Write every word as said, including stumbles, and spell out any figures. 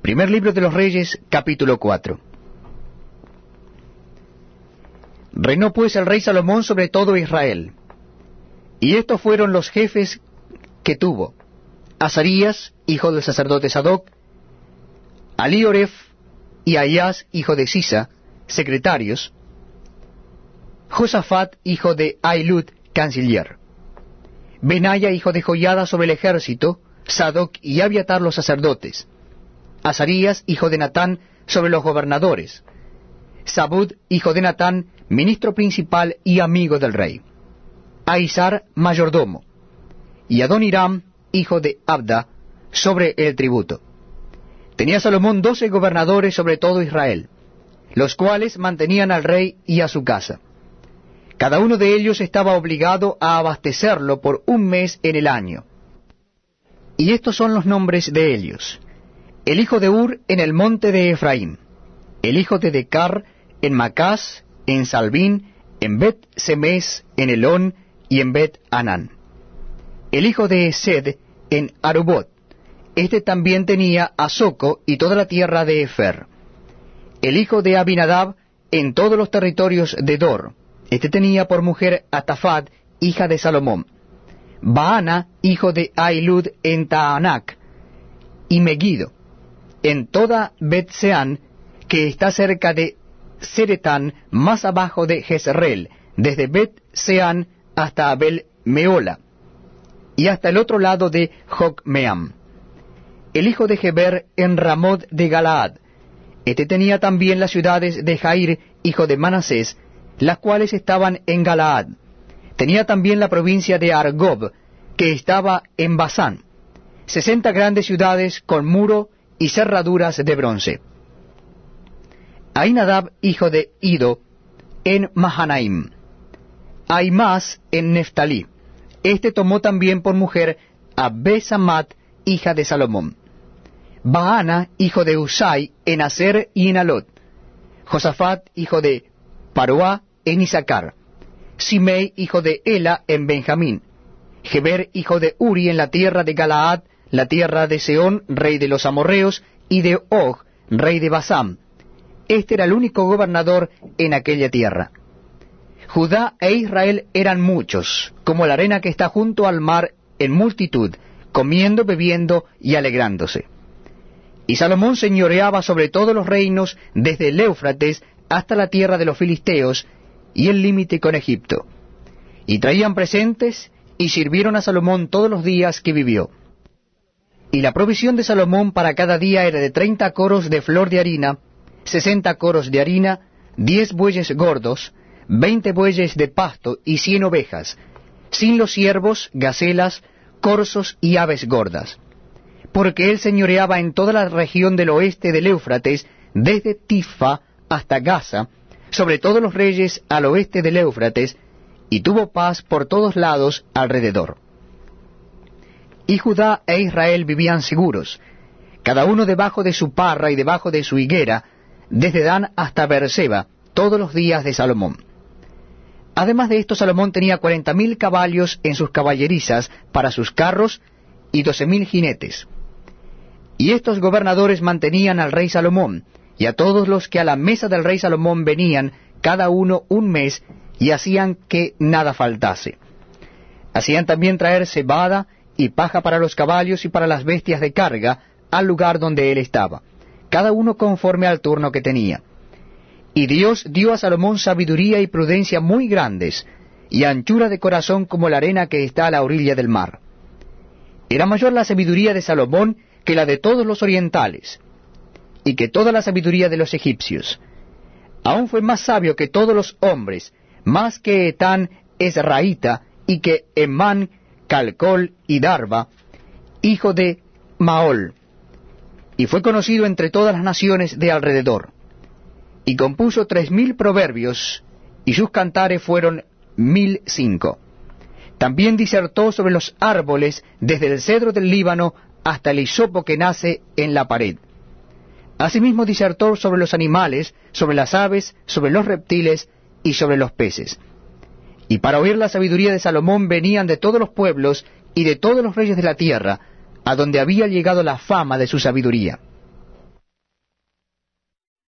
Primer libro de los Reyes, capítulo cuatro. Reinó pues el rey Salomón sobre todo Israel. Y estos fueron los jefes que tuvo: Azarías, hijo del sacerdote Sadoc; Alioref y Ahías, hijo de Sisa, secretarios; Josafat, hijo de Ahilud, canciller; Benaya, hijo de Joiada, sobre el ejército; Sadoc y Abiatar, los sacerdotes; Azarías, hijo de Natán, sobre los gobernadores; Zabud, hijo de Natán, ministro principal y amigo del rey; Aizar, mayordomo; y Adoniram, hijo de Abda, sobre el tributo. Tenía Salomón doce gobernadores sobre todo Israel, los cuales mantenían al rey y a su casa. Cada uno de ellos estaba obligado a abastecerlo por un mes en el año. Y estos son los nombres de ellos: el hijo de Ur en el monte de Efraín; el hijo de Decar en Macás, en Salbín, en Bet-Semes, en Elón y en Bet-Anán; el hijo de Esed en Arubot; este también tenía a Soco y toda la tierra de Efer; el hijo de Abinadab en todos los territorios de Dor; este tenía por mujer a Tafat, hija de Salomón; Baana, hijo de Ahilud en Taanac; y Megiddo en toda Bet-Seán, que está cerca de Seretán, más abajo de Jezreel, desde Bet-Seán hasta Abel-Meola, y hasta el otro lado de Jocmeam; el hijo de Geber en Ramot de Galaad; este tenía también las ciudades de Jair, hijo de Manasés, las cuales estaban en Galaad; tenía también la provincia de Argob, que estaba en Basán, sesenta grandes ciudades con muro y cerraduras de bronce. Ainadab, hijo de Ido, en Mahanaim; Aimás en Neftalí; este tomó también por mujer a Besamat, hija de Salomón; Baana, hijo de Usai, en Aser y en Alot; Josafat, hijo de Paroá, en Isaacar; Simei, hijo de Ela, en Benjamín; Geber, hijo de Uri, en la tierra de Galaad, la tierra de Seón, rey de los amorreos, y de Og, rey de Basán. Este era el único gobernador en aquella tierra. Judá e Israel eran muchos, como la arena que está junto al mar, en multitud, comiendo, bebiendo y alegrándose. Y Salomón señoreaba sobre todos los reinos, desde el Éufrates hasta la tierra de los filisteos y el límite con Egipto. Y traían presentes y sirvieron a Salomón todos los días que vivió. Y la provisión de Salomón para cada día era de treinta coros de flor de harina, sesenta coros de harina, diez bueyes gordos, veinte bueyes de pasto y cien ovejas, sin los ciervos, gacelas, corzos y aves gordas. Porque él señoreaba en toda la región del oeste del Éufrates, desde Tiffa hasta Gaza, sobre todos los reyes al oeste del Éufrates, y tuvo paz por todos lados alrededor. Y Judá e Israel vivían seguros, cada uno debajo de su parra y debajo de su higuera, desde Dan hasta Beerseba, todos los días de Salomón. Además de esto, Salomón tenía cuarenta mil caballos en sus caballerizas para sus carros y doce mil jinetes. Y estos gobernadores mantenían al rey Salomón, y a todos los que a la mesa del rey Salomón venían, cada uno un mes, y hacían que nada faltase. Hacían también traer cebada y paja para los caballos y para las bestias de carga al lugar donde él estaba, cada uno conforme al turno que tenía. Y Dios dio a Salomón sabiduría y prudencia muy grandes, y anchura de corazón como la arena que está a la orilla del mar. Era mayor la sabiduría de Salomón que la de todos los orientales, y que toda la sabiduría de los egipcios. Aún fue más sabio que todos los hombres, más que Etán Esraíta, y que Emán, Calcol y Darba, hijo de Maol, y fue conocido entre todas las naciones de alrededor. Y compuso tres mil proverbios, y sus cantares fueron mil cinco. También disertó sobre los árboles, desde el cedro del Líbano hasta el hisopo que nace en la pared. Asimismo disertó sobre los animales, sobre las aves, sobre los reptiles y sobre los peces. Y para oír la sabiduría de Salomón venían de todos los pueblos y de todos los reyes de la tierra, a donde había llegado la fama de su sabiduría.